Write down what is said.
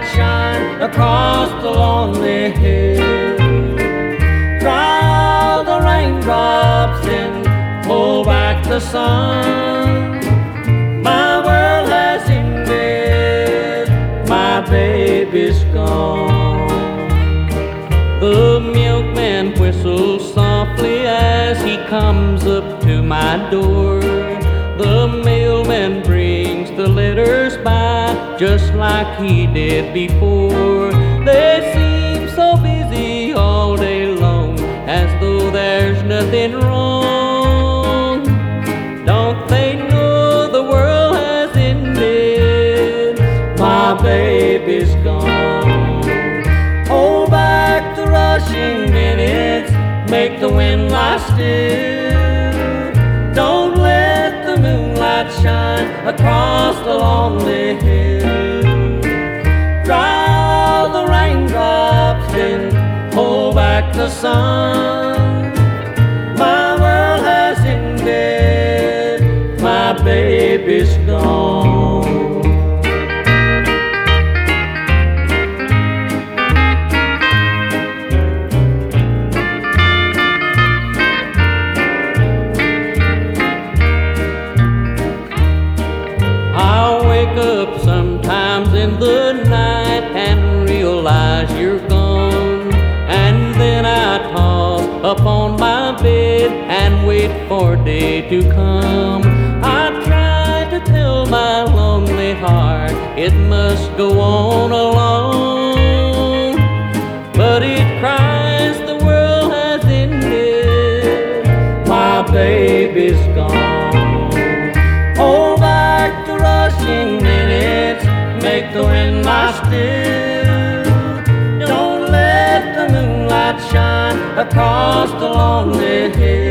shine across the lonely hill. Dry all the raindrops and pull back the sun. My world has ended, my baby's gone. The milkman whistles softly as he comes up to my door. The mailman brings the letters by just like he did before. They seem so busy all day long, as though there's nothing wrong. Don't they know the world has ended? My baby's gone. Hold back the rushing minutes, make the wind lie still. Don't let the moonlight shine across the lonely hill. Dry all the raindrops and pull back the sun. My world has ended, my baby's gone. I'll wake up sometimes in the night and realize you're gone. And then I toss upon my bed and wait for day to come. I try to tell my lonely heart it must go on alone, but it cries the world has ended, my baby's gone. Hold back the rushing minutes, make the wind lie still. Don't let the moonlight shine across the lonely hill.